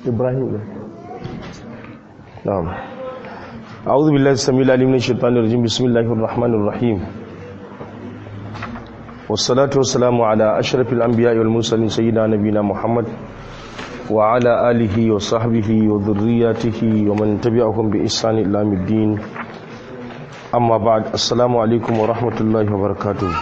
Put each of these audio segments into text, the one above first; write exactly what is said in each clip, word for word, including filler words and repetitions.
إبراهيم نعم أعوذ بالله السميع العليم من الشيطان الرجيم بسم الله الرحمن الرحيم والصلاة والسلام على أشرف الأنبياء والمرسلين سيدنا نبينا محمد وعلى آله وصحبه وذرياته ومن تبعهم بإحسان إلى يوم الدين أما بعد السلام عليكم ورحمة الله وبركاته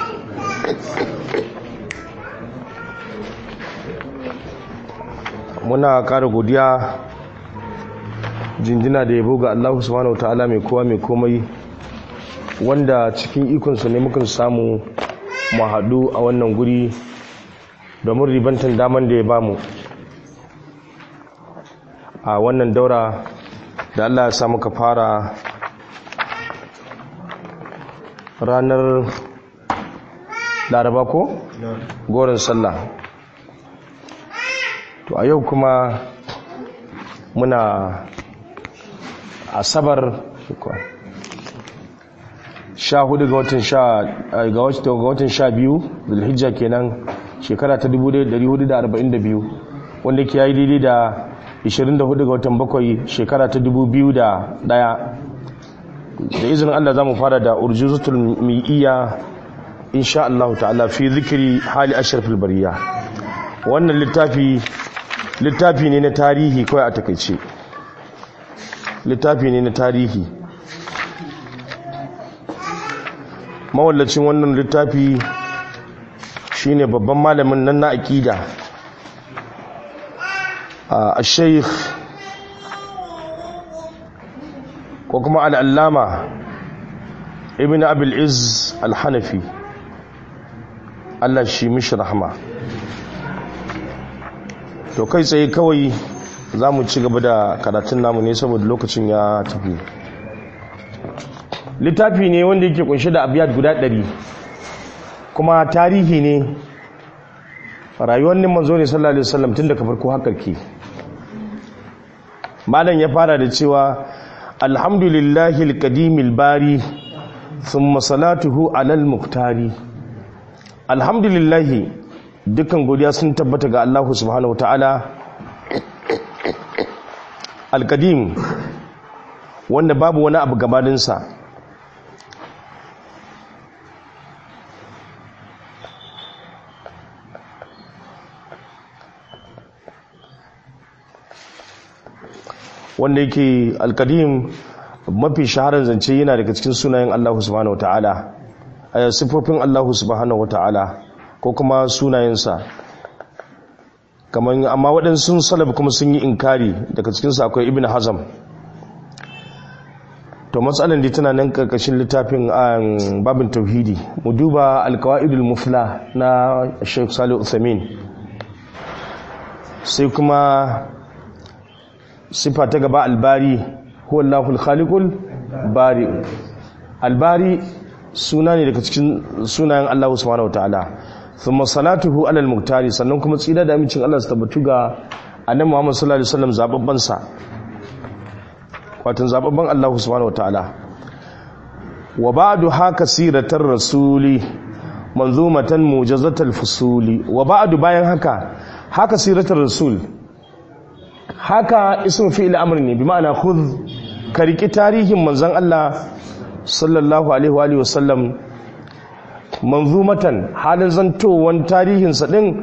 muna ƙara godiya jinjina da yabo ga Allah subhanahu wataala mai kowa mai komai wanda cikin ikonsa ne mukan samu mu haɗu a wannan guri domin ribantan daman da ya bamu a wannan daura da Allah ya sa muka fara ranar laraba ko? goron sallah to a yau kuma muna asabar sha hudu ga watan sha ga watan sha biyu zulhijja kenan shekara ta dubu ɗaya da ɗari hudu da arba'in da biyu wanda ke yi daidai da ishirin da hudu ga watan bakwai shekara ta dubu biyu da ɗaya da izinin Allah za mu fara da urjuzatul mi'iyya insha Allah ta'ala fi zikiri hali ashrafil bariya. Wannan littafi littafi ne na tarihi kawai a takaice littafi ne na tarihi mawallacin wannan littafi shine babban malamin nan na aqida a sheikh ko kuma al'allama ibn abil iz al-hanafi Allah shi mishi rahma. To kai tsaye kawai za mu ci gaba da karatun namu ne saboda lokacin ya tafi. Littafi ne wanda yake kunshe da abiyat guda ɗari kuma tarihi ne rayuwar nin manzo ne sallallahu alaihi wasallam tun daga farko har karki. Malam ya fara da cewa alhamdulillahi alqadimil bari thumma salatuhu alal muqtari. Alhamdulillahi dukkan godiya sun tabbata ga Allah subhanahu wataala alqadim wanda babu wani abu gabaninsa wanda yake alqadim mafi shaharar zance yana daga cikin sunayen Allah subhanahu wataala a sifofin Allah subhanahu wataala ko kuma sunayensa kamar amma waɗansu salaf kuma sun yi inkari daga cikinsu akwai ibn hazam. To matsalan da tana nan karkashin littafin babin tauhidi mu duba alqawaidul mufla na Sheikh Salih Uthaymeen sai kuma sifa ta gaba albari huwa Allahul khaliqul bari. Albari suna ne daga cikin sunayen Allah subhanahu wataala. Thumma salatuhu alal muqtari sannan kuma tsira da amincin Allah su tabbatu ga annabi Muhammad sallallahu alaihi wasallam zababban sa wato zababban Allah subhanahu wataala. Wa ba'du haka siratar rasuli manzumatan mujazatal fusuli. Wa ba'du bayan haka haka siratar rasul haka ismu fi'il amr ne bi ma'ana khudh ka riki tarihin manzon Allah sallallahu alaihi wa alihi wasallam manzumatan halin zantowan tarihinsa ɗin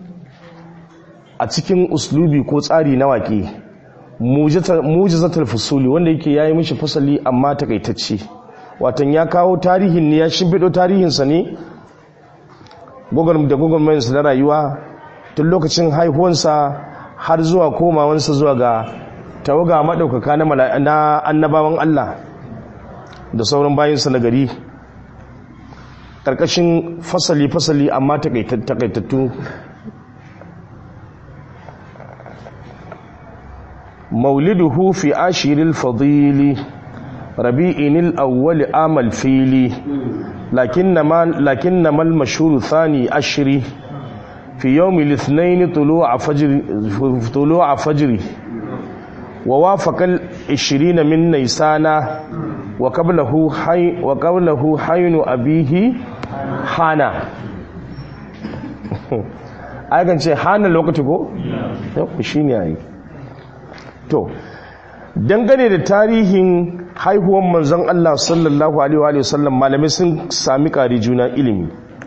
a cikin uslubi ko tsari na waƙe mujizatul fusuli wanda yake yayi mishi fasali amma takaitacce watan ya kawo tarihin ne ya shimfido tarihinsa ne gogar da gogarmayinsa na rayuwa tun lokacin haihuwansa har zuwa komawansa zuwa ga tawaga maɗaukaka na annabawan Allah da sauran bayinsa na gari ƙarƙashin fasali-fasali amma taƙaitattu. Mauliduhu fi ashiril fadili rabi'inil awwali amal fili lakin na mal mashhur thani ashiri fi yawmi lithnain tulu'a fajri tulu'a fajri wa wafaqa al-ishrin min naysana wa qablahu hay wa qablahu haynu abihi hana. Akan ce hana lokaci ko? Yau shi ne yayi to dangane da tarihin haihuwar manzon Allah sallallahu alaihi wa sallam malamai sun sami kari juna ilimi,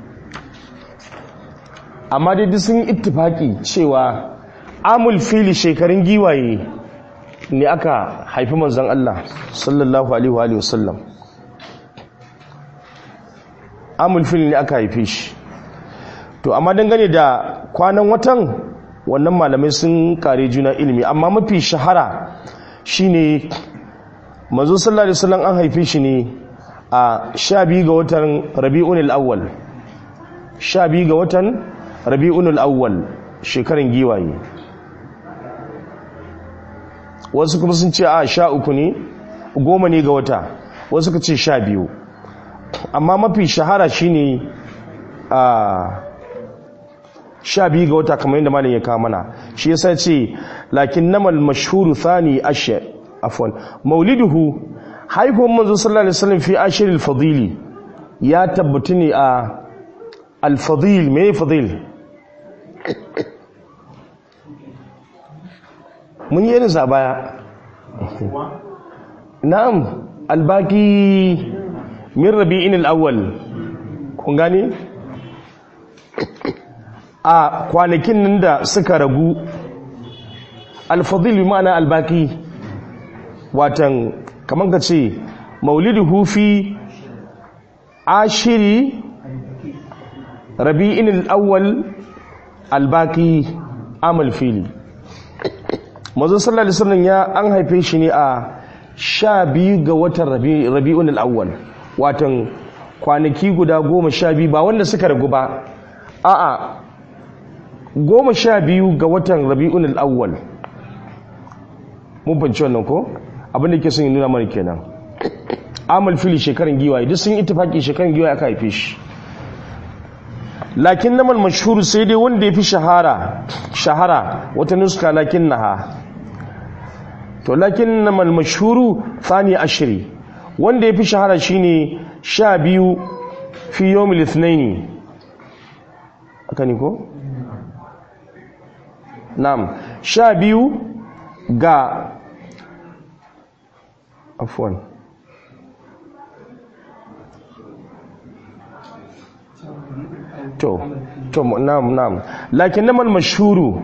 amma dai duk sun ittifaki cewa amul fili shekarun giwaye ne aka haifi manzon Allah sallallahu alaihi wa sallam. amul fili ne aka haife shi. To amma dangane da kwanan watan wannan malamai sun kare juna ilimi, amma mafi shahara shine manzo sallallahu alaihi wasallam an haife shi ne a sha biyu ga watan Rabiul Awwal, sha biyu ga watan Rabiul Awwal shekaran giwaye. Wasu kuma sun ce a sha uku ne, goma ne ga wata, wasu ka ce sha biyu, amma mafi shahara shine a sha biyu ga wata kamar yadda malam ya kawo mana. Shi yasa ce lakin namal mashhuru thani ashar afwan mauliduhu, haihuwar manzo sallallahu alaihi wasallam fi ashir al-fadili ya tabbatu ne a al-fadil. me fadil? mun yi irin sa baya. na'am, al-baqi min rabi'in al-awwal, kun gane a kwanakin nan da suka ragu. Al-fadil bi ma'ana al-baqi, watan kaman ka ce mauliduhu fi ashiri rabi'in al-awwal al-baqi amal fili. manzo sallallahu alaihi wasallam ya an haife shi ne a sha biyu ga watan rabi'un al-awwal, watan kwanaki guda goma sha biyu, ba wanda suka ragu ba, a'a goma sha biyu ga watan rabi'un al-awwal. mun fahimci wannan ko? abin da ke sun yi nuna mana kenan. amal fili shekaran giwaye, duk sun yi ittifaki shekaran giwaye aka haife shi. lakin namal mashhur, sai dai wanda ya fi shahara shahara wata nuska lakin naha, to lakin namal mashhuru thani ashri, wanda ya fi shahara shine sha biyu fi yawmil ithnaini, aka ne ko? na'am, sha biyu ga afwan to to na'am na'am lakin namal mashhuru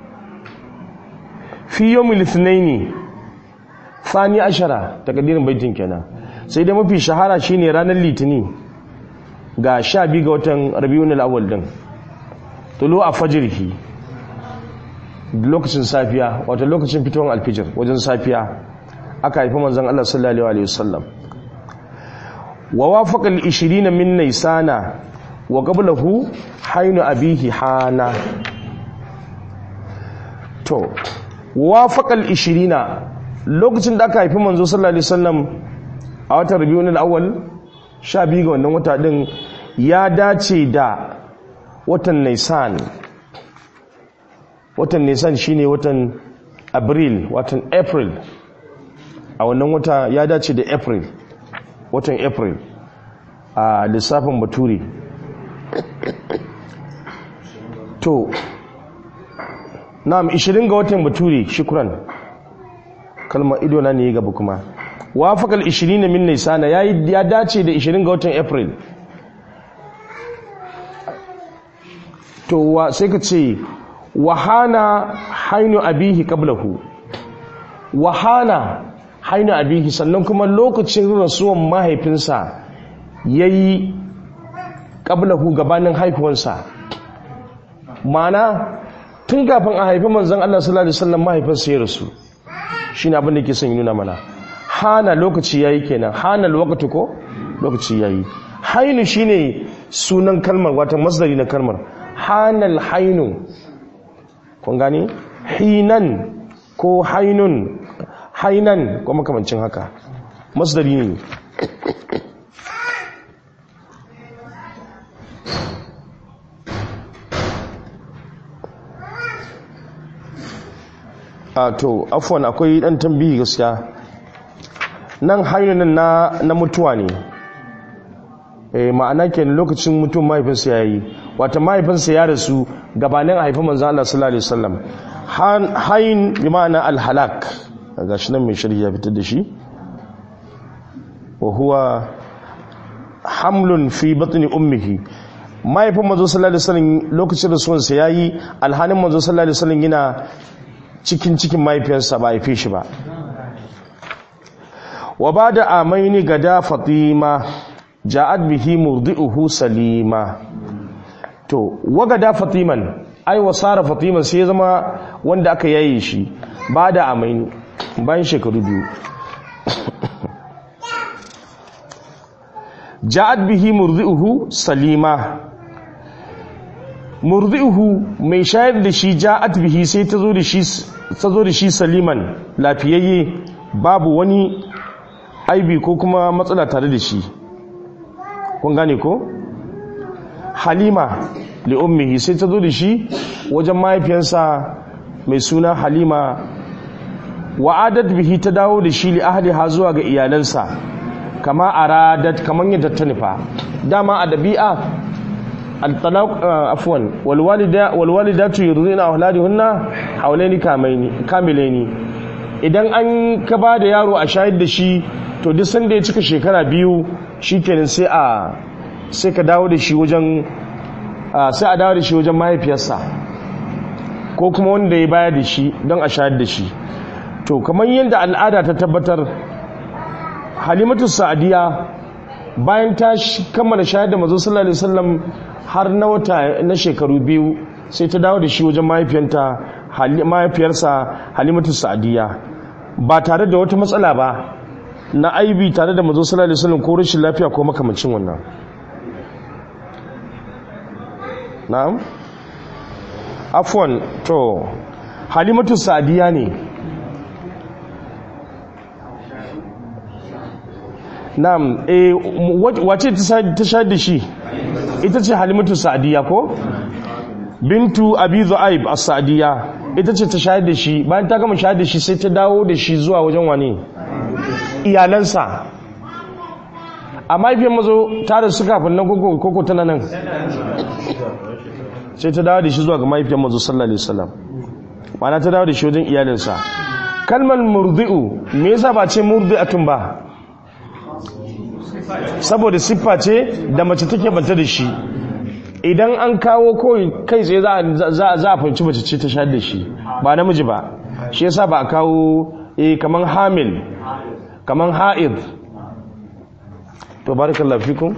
fi yawmil ithnaini thani ashara, takaddirin baitin kenan. sai dai mafi shahara shine ranar litini ga sha biyu ga watan rabiul awwal din, tulu a fajrihi, lokacin safiya, wato lokacin fitowar alfijir, wajen safiya aka haifi manzon Allah sallallahu alaihi wasallam. wa wafaqa al-ishrina min naysana wa qablahu haynu abihi hana. to wafaqa al-ishrina, lokacin da aka haifi manzo sallallahu alaihi wasallam a watan rabiul awwal sha biyu ga wannan wata din, ya dace da watan Nisan. watan Nisan shine watan April, watan April. a wannan wata ya dace da April, watan April a lissafin Bature. to na'am, ishirin ga watan Bature, shukran, kalmar ido na ne gaba kuma. wafaqal ishirin min Nisan, ya dace da ishirin ga watan April. to wa sai ka ce wahana hainu abihi qablahu, wahana hainu abihi, sannan kuma lokacin rasuwan mahaifinsa yayi qablahu, gabanin haihuwansa. mana tun kafin a haifi manzon Allah sallallahu alaihi wasallam mahaifinsa ya rasu. shine abin da yake son nuna mana. hana lokaci yayi kenan, hana lokaci ko lokaci yayi. hainu shine sunan kalmar, wato masdari na kalmar hanal hainu, kun gani? hinan ko hainun, hainan ko makamancin haka, masdari ne. a to afwan, akwai dan tambayi gaskiya nan. hainun na na mutuwa ne, eh ma'ana kenan lokacin mutum mahaifinsa yayi, wata mahaifinsa ya rasu gabanin a haifi manzon Allah sallallahu alaihi wasallam. hain bi ma'ana al-halak, gashi nan mai sharhi ya fitar da shi wa huwa hamlun fi batni ummihi mahaifin manzo sallallahu alaihi wasallam lokacin rasuwansa yayi alhanin manzo sallallahu alaihi wasallam yana cikin cikin mahaifiyarsa ba haife shi ba wa bada amaini gada fatima ja'at bihi murdi'uhu salima to wagada fatiman ai wasara fatima sai ya zama wanda aka yaye shi bada amaini bayan shekaru biyu ja'at bihi murdi'uhu salima murdi'uhu mai shayar da shi ja'at bihi sai ta zo da shi ta zo da shi saliman lafiyayye babu wani aibi ko kuma matsala tare da shi kun gane ko halima li ummihi sai ta zo da shi wajen mahaifiyarsa mai suna halima wa'adat bihi ta dawo da shi li ahliha zuwa ga iyalansa kama aradat kaman yadda ta nufa dama a dabi'a al-talaq afwan wal walida wal walidatu yurdina auladihunna hawlaini kamaini kamilaini idan an ka ba da yaro a shayar da shi to duk sanda ya cika shekara biyu shikenan sai a sai ka dawo da shi wajen sai a dawo da shi wajen mahaifiyarsa ko kuma wanda ya bayar da shi don a shayar da shi to kamar yadda al'ada ta tabbatar halimatu sa'adiya bayan ta kammala shayar da manzo sallallahu alaihi wasallam har na wata na shekaru biyu sai ta dawo da shi wajen mahaifiyarta mahaifiyarsa halimatu sa'adiya ba tare da wata matsala ba na aibi tare da manzo sallallahu alaihi wasallam ko rashin lafiya ko makamancin wannan na'am afwan to halimatu sa'adiya ne na'am eh wace ta shayar da shi ita ce halimatu sa'adiya ko bintu abi zu'aib as-sa'diya ita ce ta shayar da shi bayan ta gama shayar da shi sai ta dawo da shi zuwa wajen wani iyalansa amma ifin mazo ta da su kafin nan koko koko tana nan sai ta dawo da shi zuwa ga mahaifiyar mazo sallallahu alaihi wasallam ma'ana ta dawo da shi wajen iyalinsa kalmar murdi'u me yasa ba ce murdi'atun ba saboda siffa ce da mace take banta da shi idan an kawo kai tsaye za a fahimci mace ce ta shayar da shi ba namiji ba shi yasa ba a kawo eh kaman hamil kaman ha'id to barakallahu fikum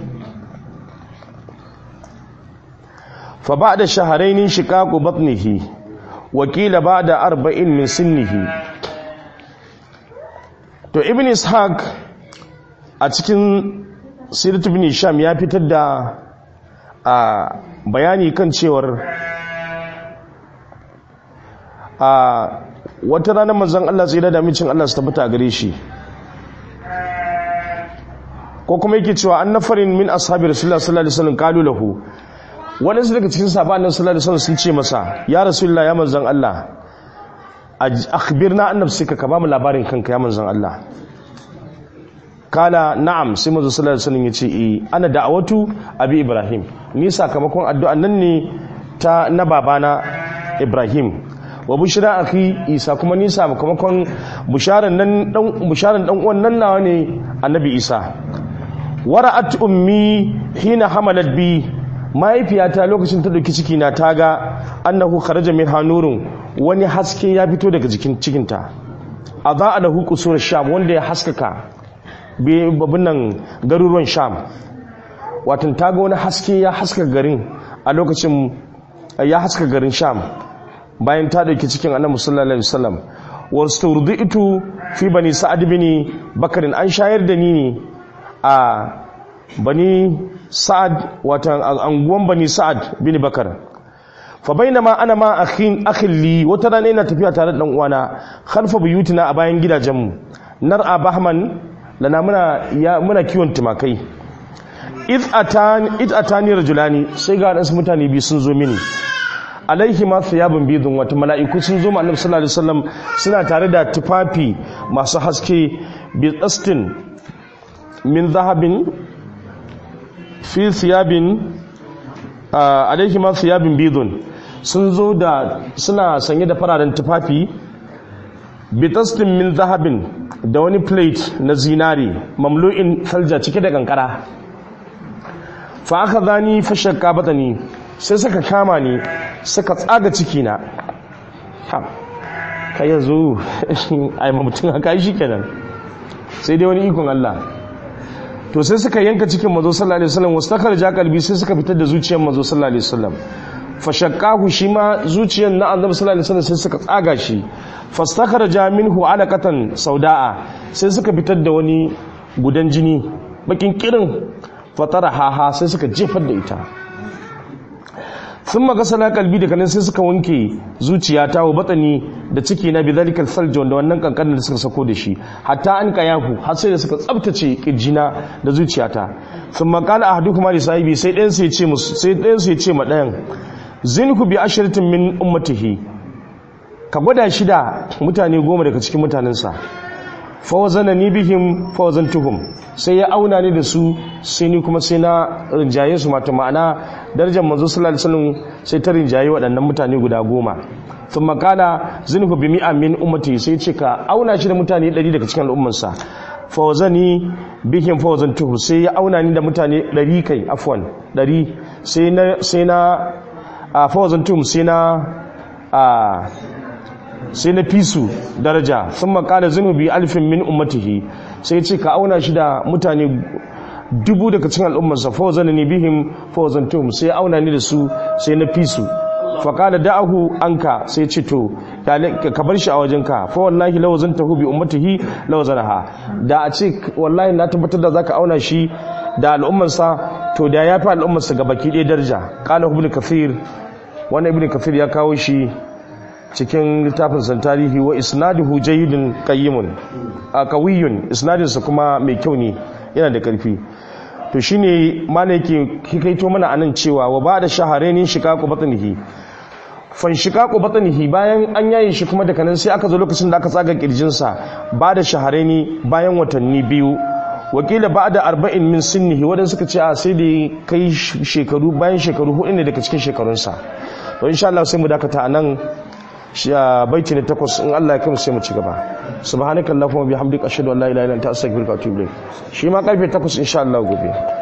fa ba'da shahrayn shiqaqu batnihi wa qila ba'da arba'in min sinnihi to ibn ishaq a cikin sirat ibn hisham ya fitar da a bayani kan cewar a wata ranar manzon Allah tsira da micin Allah su tabbata gare shi ko kuma yake cewa an nafarin min ashabi rasulullah sallallahu alaihi wasallam qalu lahu wadansu daga cikin sahabban annabi sallallahu alaihi wasallam sun ce masa ya rasulullah ya manzon Allah akhbirna an nafsika ka ba mu labarin kanka ya manzon Allah kala na'am sai manzo sallallahu alaihi wasallam yace eh ana da'awatu abi ibrahim ni sakamakon addu'an nan ne ta na babana ibrahim wa bushra akhi isa kuma ni sakamakon busharan nan dan busharan dan uwan nan nawa ne annabi isa wara'at ummi hina hamalat bi mahaifiyata lokacin ta dauki ciki na taga annahu kharaja min hanurun wani haske ya fito daga jikin cikinta adha lahu qusur sham wanda ya haskaka babin nan garuruwan sham watan taga wani haske ya haska garin a lokacin ya haska garin sham bayan ta dauki cikin annabi sallallahu alaihi wasallam wastawditu fi bani sa'ad bin bakarin an shayar da ni ne a bani sa'ad watan anguwan bani sa'ad bin bakar fa bainama ana ma akhin akhilli wata rana ina tafiya tare da dan uwana khalfa buyutina a bayan gidajenmu nar'a bahman lana muna ya muna kiwon tumakai id atan id atani rajulani sai ga wadansu mutane biyu sun zo mini alaihi ma thiyabun bidun wata mala'iku sun zo ma annabi sallallahu alaihi wasallam suna tare da tufafi masu haske bi astin min zahabin fi thiyabin alaihi ma thiyabun bidun sun zo da suna sanye da fararen tufafi bitastin min zahabin da wani plate na zinari mamlu'in salja cike da kankara fa aka zani fashakka batani sai suka kama ni suka tsaga cikina ha kai yanzu ai mutum haka shi kenan sai dai wani ikon Allah to sai suka yanka cikin manzo sallallahu alaihi wasallam wastakharaja qalbi sai suka fitar da zuciyar manzo sallallahu alaihi wasallam fashakkahu shi ma zuciyar na annabi sallallahu alaihi wasallam sai suka tsaga shi fastakharaja minhu alaqatan saudaa sai suka fitar da wani gudan jini bakin kirin fatara haha sai suka jefar da ita thumma gasala qalbi daga nan sai suka wanke zuciyata wa batani da ciki na bizalikal salj wanda wannan kankanin da suka sako da shi hatta an kayahu har sai da suka tsabtace kirjina da zuciyata thumma qala ahadukum li sahibi sai ɗayan sai ya ce musu sai ɗayan sai ya ce ma ɗayan zinhu bi ashratin min ummatihi ka gwada shi da mutane goma daga cikin mutanensa fa wazana ni bihim fa wazantuhum sai ya auna ni da su sai ni kuma sai na rinjaye su mata ma'ana darajar manzo sallallahu alaihi wasallam sai ta rinjaye waɗannan mutane guda goma thumma qala zinhu bi mi'a min ummati sai ce ka auna shi da mutane ɗari daga cikin al'ummarsa fa wazani bihim fa wazantuhum sai ya auna ni da mutane ɗari kai afwan ɗari sai na sai na a fa wazantuhum sai na a sai na fisu daraja sun makala zunubi alfin min ummatihi sai ce ka auna shi da mutane dubu daga cikin al'ummarsa fawazan ne bihim fawazantum sai auna ni da su sai na fisu faƙala da'ahu anka sai ce to ka bar shi a wajenka fa wallahi lawazantahu bi ummatihi lawazanaha da a ce wallahi na tabbatar da zaka auna shi da al'ummarsa to da ya fi al'ummarsa ga baki ɗaya daraja qala ibn kathir wannan ibn kathir ya kawo shi cikin littafin san tarihi wa isnaduhu jayyidun qayyimun a qawiyyun isnadin sa kuma mai kyau ne yana da karfi to shine mana yake kikaito mana anan cewa wa ba'da shaharaini shiqaqu batnihi fan shiqaqu batnihi bayan an yayin shi kuma daga nan sai aka zo lokacin da aka tsaga kirjin sa ba'da shaharaini bayan watanni biyu wakila ba'da arba'in min sinnihi wadanda suka ce a sai da kai shekaru bayan shekaru hudu ne daga cikin shekarunsa to insha Allah sai mu dakata anan baiti ne takwas in Allah ya kai sai mu ci gaba subhanakallahumma bihamdika ashhadu an la ilaha illa anta astaghfiruka wa atubu ilayk shi ma karfe takwas insha Allah gobe